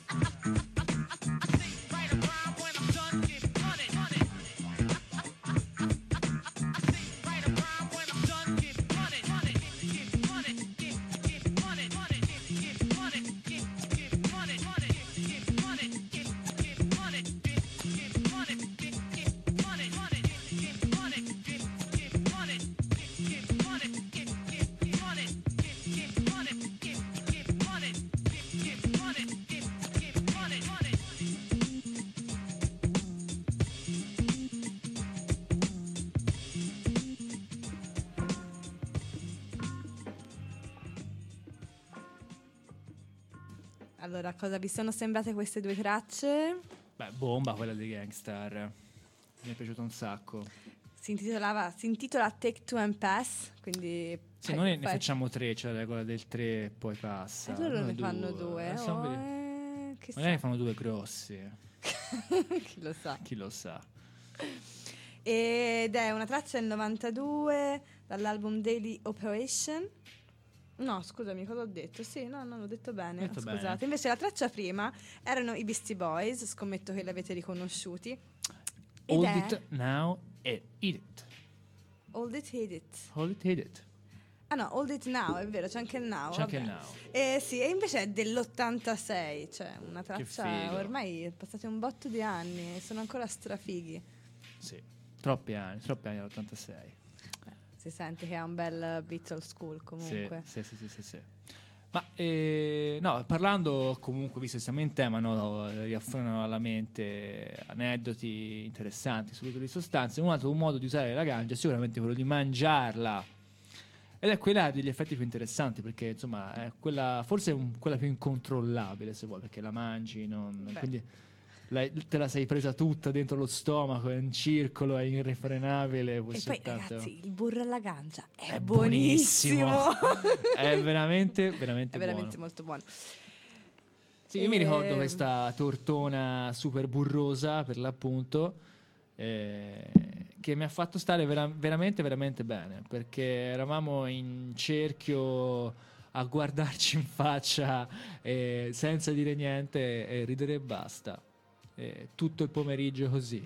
Allora, cosa vi sono sembrate queste due tracce? Beh, bomba quella di Gangstar. Mi è piaciuto un sacco. Si intitolava, si intitola Take Two and Pass, quindi... Sì, fai- noi ne fai- facciamo tre, cioè la regola del tre poi passa. E loro Noi ne fanno due. Adesso oh, vedi- eh, che Magari ne sa. fanno due grossi, Chi lo sa. chi lo sa. Ed è una traccia del novantadue dall'album Daily Operation. No, scusami, cosa ho detto? Sì, no, non l'ho detto bene. Detto Scusate. bene. Invece la traccia prima erano i Beastie Boys, scommetto che li avete riconosciuti. Ed Hold è it now and eat it. Hold It, Hit It. Hold it, eat it. Ah no, Hold It Now, è vero, c'è anche il Now. C'è anche il vabbè. now. Eh, sì, e invece è dell'ottantasei, cioè una traccia figo. ormai è passati un botto di anni e sono ancora strafighi. Sì, troppi anni, troppi anni all'ottantasei. Si sente che ha un bel beat old school comunque. Sì, sì, sì, sì, sì. Ma eh, no, parlando comunque, visto che siamo in tema, no, riaffrontano alla mente aneddoti interessanti sull'uso di sostanze. Un altro modo di usare la ganja è sicuramente quello di mangiarla. Ed è quella degli effetti più interessanti, perché insomma è quella, forse è un- quella più incontrollabile, se vuoi, perché la mangi, non, Beh. quindi la- te la sei presa tutta dentro lo stomaco, è un circolo, è irrefrenabile. può E essere poi tanto- ragazzi, il burro alla gancia è, È buonissimo. buonissimo. È veramente, veramente È veramente buono. molto buono. Sì, io mi ricordo Ehm. questa tortona super burrosa, per l'appunto, eh, che mi ha fatto stare vera- veramente, veramente bene, perché eravamo in cerchio a guardarci in faccia eh, senza dire niente e ridere e basta. Eh, tutto il pomeriggio così.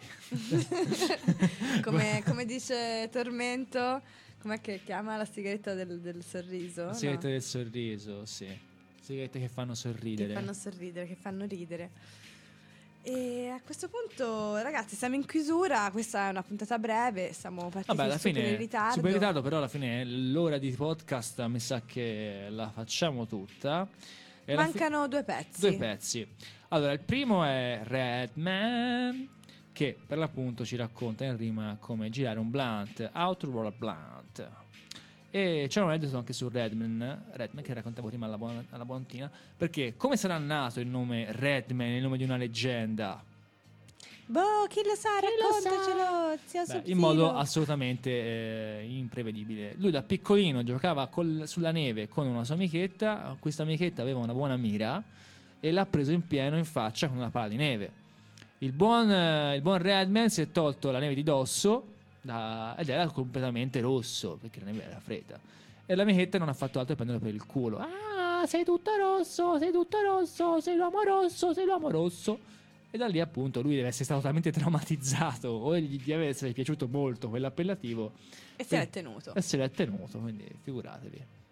come, come dice Tormento, com'è che chiama la sigaretta del, del sorriso? La No? sigaretta del sorriso, sì. Sigarette che fanno sorridere. Che fanno sorridere, che fanno ridere. E a questo punto, ragazzi, siamo in chiusura. Questa è una puntata breve. Siamo partiti Vabbè, alla super fine in ritardo. super in ritardo, però alla fine l'ora di podcast mi sa che la facciamo tutta. E alla fi- Mancano due pezzi. due pezzi. Allora, il primo è Redman, che per l'appunto ci racconta in rima come girare un blunt, how to roll a blunt. E c'è un aneddoto anche su Redman, Redman che raccontavo prima alla, buona, alla Buontina, perché come sarà nato il nome Redman, il nome di una leggenda? Boh, chi lo sa, raccontacelo. zio Beh, Sub-Zero. in modo assolutamente eh, imprevedibile. Lui da piccolino giocava col- sulla neve con una sua amichetta. Questa amichetta aveva una buona mira e l'ha preso in pieno in faccia con una palla di neve. Il buon, eh, il buon Redman si è tolto la neve di dosso da- ed era completamente rosso perché la neve era fredda. E l'amichetta non ha fatto altro che prenderlo per il culo. Ah, sei tutto rosso, sei tutto rosso, sei l'uomo rosso, sei l'uomo rosso. E da lì appunto lui deve essere stato talmente traumatizzato o gli deve essere piaciuto molto quell'appellativo E se l'è tenuto. e se l'è tenuto, quindi figuratevi.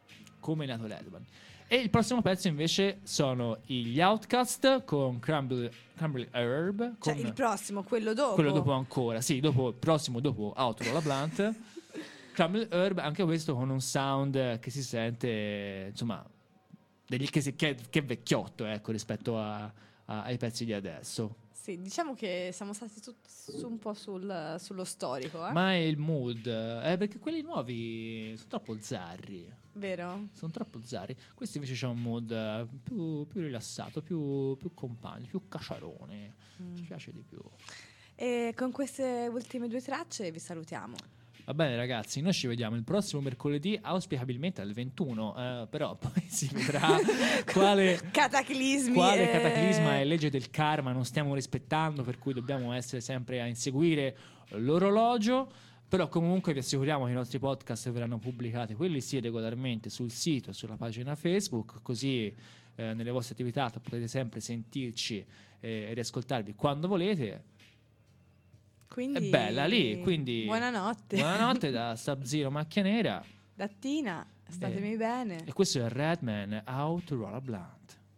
come è nato l'Headband. E il prossimo pezzo invece sono gli Outcast con Crumble, Crumble Herb. Cioè con il prossimo, quello dopo. quello dopo ancora, sì, dopo, prossimo dopo Outlaw la Blunt. Crumble Herb, anche questo con un sound che si sente, insomma, degli, che, si, che, che è vecchiotto, ecco, rispetto a, a, ai pezzi di adesso. Sì, diciamo che siamo stati tutti su un po' sul, sullo storico, eh? Ma è il mood, eh, perché quelli nuovi sono troppo zarri. Vero? Sono troppo zarri. Questo invece c'è un mood eh, più, più rilassato, più, più compagno, più cacciarone. Mm. Ci piace di più. E con queste ultime due tracce vi salutiamo. Va bene ragazzi, noi ci vediamo il prossimo mercoledì, auspicabilmente alle ventuno, eh, però poi si vedrà quale cataclismi, quale eh... cataclisma e legge del karma non stiamo rispettando, per cui dobbiamo essere sempre a inseguire l'orologio. Però comunque vi assicuriamo che i nostri podcast verranno pubblicati, quelli sì, regolarmente sul sito e sulla pagina Facebook, così eh, nelle vostre attività potete sempre sentirci eh, e riascoltarvi quando volete. Quindi, è bella lì, quindi buonanotte. Buonanotte da Sub-Zero Macchia Nera. Da Tina, statemi Eh, bene. E questo è Redman, How to Roll a Blunt.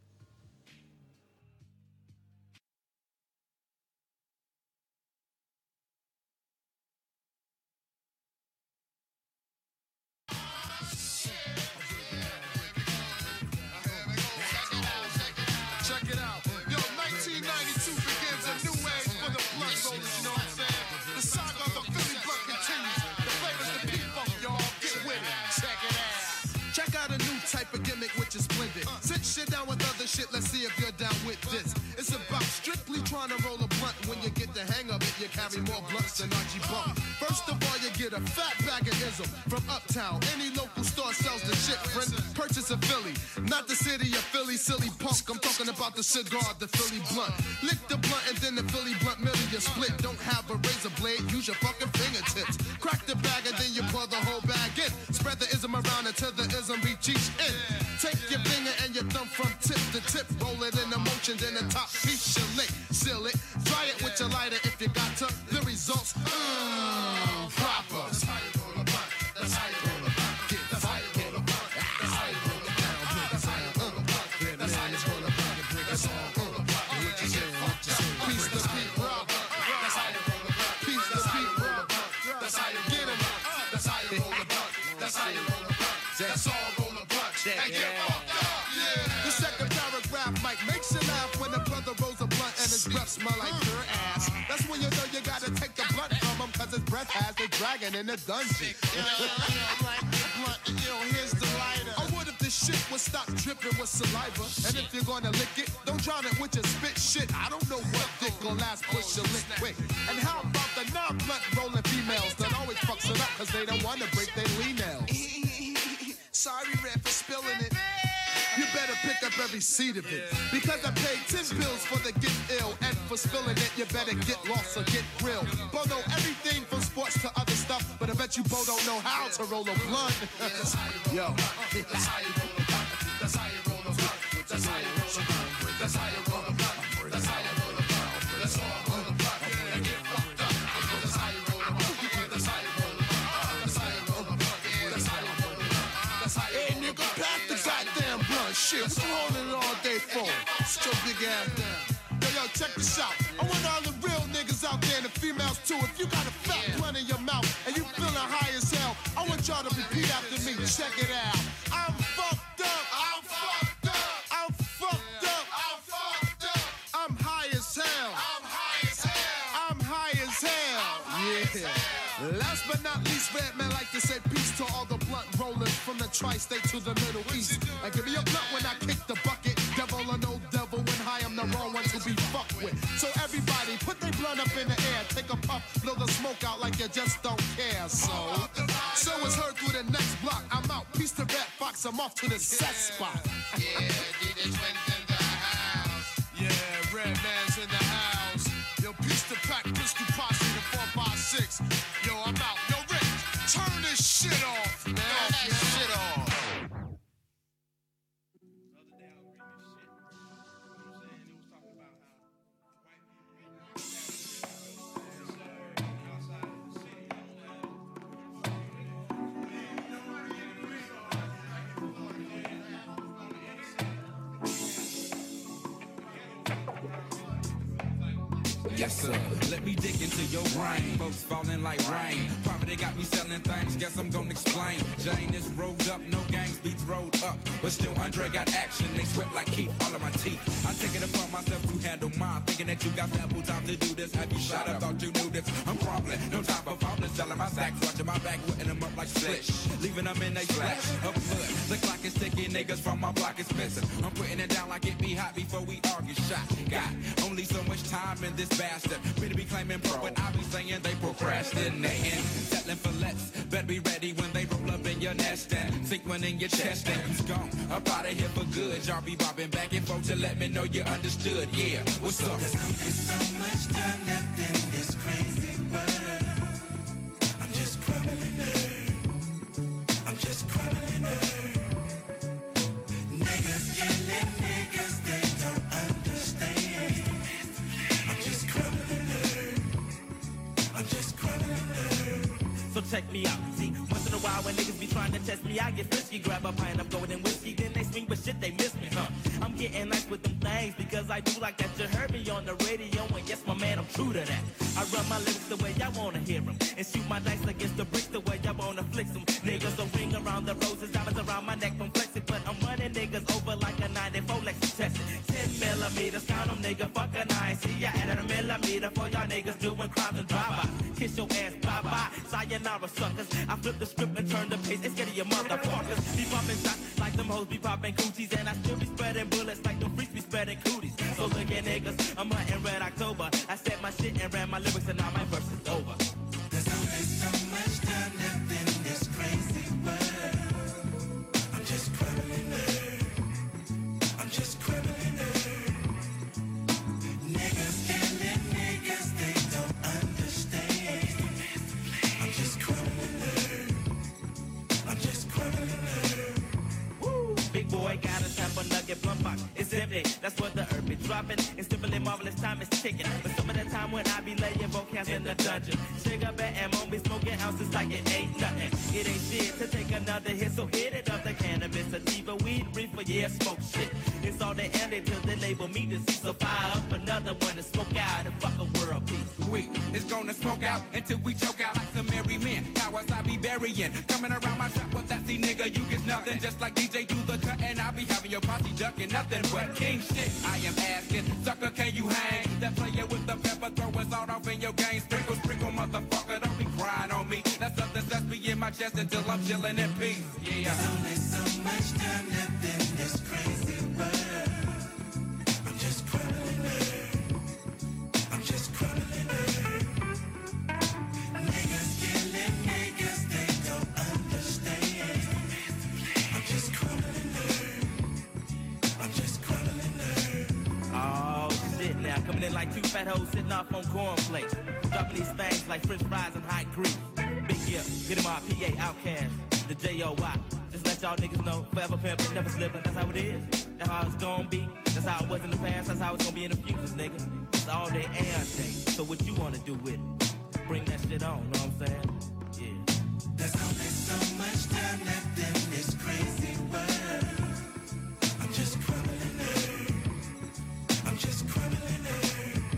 Check it out. Yo, nineteen ninety-two begins a new age for the blunt rollers, you know what I'm saying? The saga of the Philly blunt continues. The flavors, the P-Funk, y'all, get with it. Check it out. Check out a new type of gimmick, which is splendid. Sit shit down with other shit, let's see if you're down with this. It's about strictly trying to roll a blunt. When you get the hang of it, you carry more blunts than Archie Bump. First of all, you get a fat bag of ism from Uptown. Any local store sells the shit, friend. Purchase a Philly, not the city of Philly, silly punk. I'm talking about the cigar, the Philly blunt. Lick the blunt and then the Philly blunt middle you split. Don't have a razor blade, use your fucking fingertips. Crack the bag and then you pour the whole bag in. Spread the ism around until the ism reach each end. Take your finger and your thumb from tip to tip. Roll it in the motion, then the top piece you lick. Seal it, dry it with your lighter if you got to. The results, mmm, proper. That's how you roll a blunt. That's how you roll a blunt. That's how you roll a blunt. That's how you roll a blunt. That's how you roll a blunt. That's how you roll a blunt. That's how you roll a blunt. Piece the beat, rock. That's how you roll a blunt. Piece the beat, rock. That's how you get 'em up. That's how you roll a blunt. That's how you roll a blunt. That's all roll a blunt. And get fucked up. Yeah. The second paragraph mic makes you laugh when a brother rolls a blunt and his breath smell like your ass. That's when you know you gotta take the blunt from him, cause his breath has the dragon in the dungeon. Yeah, yeah, like the blunt, and you know, here's the lighter. Or what if this shit would stop dripping with saliva? And if you're gonna lick it, don't drown it with your spit shit. I don't know what dick or last push your lick quick. And how about the non-blunt rolling females that always fucks it up cause they don't wanna break their lean nails? Sorry, Red, for spilling it. You better pick up every seed of it. Because I paid ten pills for the get ill. And for spilling it, you better get lost or get grilled. Bo know everything from sports to other stuff. But I bet you Bo don't know how to roll a blunt. Yo. That's how you roll a blunt. That's how you roll a blunt. That's how you roll a blunt. That's how you roll a blunt. That's how you roll a blunt. That's all roll a blunt. And get fucked up. That's how you roll a blunt. That's how you roll a blunt. That's how you roll a blunt. That's how you roll a blunt. That's how you roll a blunt. Hey, nigga, pack the goddamn blunt. Shit, what you holding it all day for? Sit your big ass down. Yo, yo, check this out. I want all the real niggas out there and the females too. If you got a fat blunt in your mouth and you feeling high as hell, I want y'all to repeat after me. Check it out. I'm fucked up. I'm fucked up. I'm fucked up. I'm fucked up. I'm high as hell. I'm high as hell. I'm high as hell. Yeah. Last but not least, Redman like to say peace to all the blunt rollers from the tri-state to the Middle East. And give me a blunt when I kick the bucket. Devil or no devil, when high I'm the wrong one to be fucked with. So everybody, put their blunt up in the air, take a puff, blow the smoke out like you just don't care. So, so it's heard through the next block. I'm out, peace to Red Fox, I'm off to the set spot. Yeah, D J Twins in the house. Yeah, Redman's in the house. Yo, peace to Pack, Pistol Posse, the four five six. Yo, I'm out. Yo, Rick, turn this shit off, man. Turn that shit off. Yes, sir. Let me dig into your brain. Folks falling like rain. Poverty got me selling things. Guess I'm gonna explain. Jane is rolled up, no gangs beats rolled up. But still, Andre got action. They sweat like Keith, all of my teeth. I take it upon myself to handle mine. Thinking that you got ample time to do this. Have you shot up? Thought you knew this. I'm crumbling. No time for faultless. Selling my sacks. Watching my back. Whipping them up like slish. Leaving them in a splash of blood. The clock is ticking. Niggas from my block is missing. I'm putting it down like it be hot before we argue. Shot. Got only so much time in this bastard. Better be claiming pro, but I be saying they procrastinating. Settling for less. Better be ready when they roll up in your nest and sink one in your chest and who's gone. Up out of here for good. Y'all be bobbing back and forth to let me know you understood. Yeah, what's up? There's only so much time left in this crazy world. I'm just crumbling earth. I'm just crumbling earth. Niggas killing niggas, they don't understand. I'm just crumbling earth. I'm just crumbling earth. So check me out. See, once in a while when niggas be trying to test me, I get frisky. Grab a pint of golden whiskey, then they swing, but shit, they miss me, huh? I'm getting nice with them things because I do like that. You heard me on the radio, and yes, my man, I'm true to that. I run my lyrics the way I wanna hear them, and shoot my dice against the bricks the way I wanna flex them. Niggas a ring around the roses, diamonds around my neck from flexing, but I'm running niggas over like a ninety-four Lexus testing. ten millimeters, count them, nigga, fuck a nine. See, I added a millimeter for y'all niggas doing crimes and drive-by. Kiss your ass, bye-bye, sayonara, suckers. I flip the script and turn the page, it's scared of your motherfuckers. Be popping shots like them hoes be popping coochies, and I still be spreading bullets like them freaks be spreading cooties. So look at niggas, I'm hunting Red October. I said my shit and ran my lyrics, and now my verse is over. There's only so much time left in this crazy world. I'm just crumbling earth. I'm just crumbling earth. Niggas killing niggas, they don't understand. I'm just crumbling earth. I'm just crumbling earth. Woo! Big boy got a tap a nugget plum box. It's empty, that's what the earth be dropping. It's simply marvelous, time is ticking. But some of the time when I be laying vocals in the dungeon, sugar bet and won't be smoking ounces like it ain't nothing. It ain't shit to take another hit, so hit it up. The cannabis, sativa, weed, reefer, yeah, smoke shit. It's all they end till they label me disease. So fire up another one to smoke out and fuck a world peace. We is gonna smoke out until we choke out like some merry men. Cowards I be burying. Coming around my trap with that see nigga, you get nothing. Just like D J do the cut and I be having your posse ducking nothing but king shit. I am asking, sucker, can you hang? That player with the pepper throwing salt off in your game. Sprinkle, sprinkle, motherfucker, don't be crying on me. That's something that's be in my chest until I'm chilling in peace. Yeah. There's only so much time left in this crazy world. I'm just crumbling earth. I'm just crumbling earth. Niggas killing niggas, they don't understand. I'm just crumbling earth. I'm just crumbling earth. Oh shit, now coming in like two fat hoes sitting off on cornflakes. Dropping these things like french fries and hot grease. Big yeah, get him our P A Outcast, the J O Y. Just let y'all niggas know, forever pimpin', never slippin', that's how it is. That's how it's gonna be, that's how it was in the past, that's how it's gonna be in the future, nigga. It's all day and day, so what you wanna do with it? Bring that shit on, know what I'm saying? Yeah. There's only so much time left in this crazy world. I'm just crumbling earth. I'm just crumbling earth.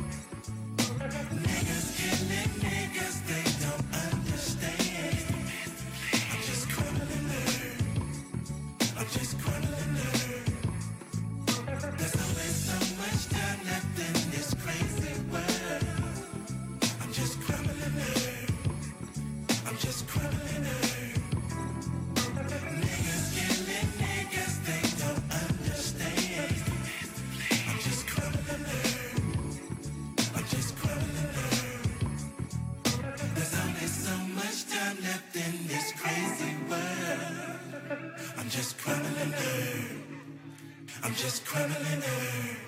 Niggas killing niggas, they don't understand. I'm just crumbling earth. I'm just crumbling earth. There's only so much time left in this crazy world. I'm just crumbling earth. I'm just crumbling earth. Niggas killing niggas, they don't understand. I'm just crumbling earth. I'm just crumbling earth. There's only so much time left in this crazy world. I'm just crumbling earth. I'm just crumbling earth.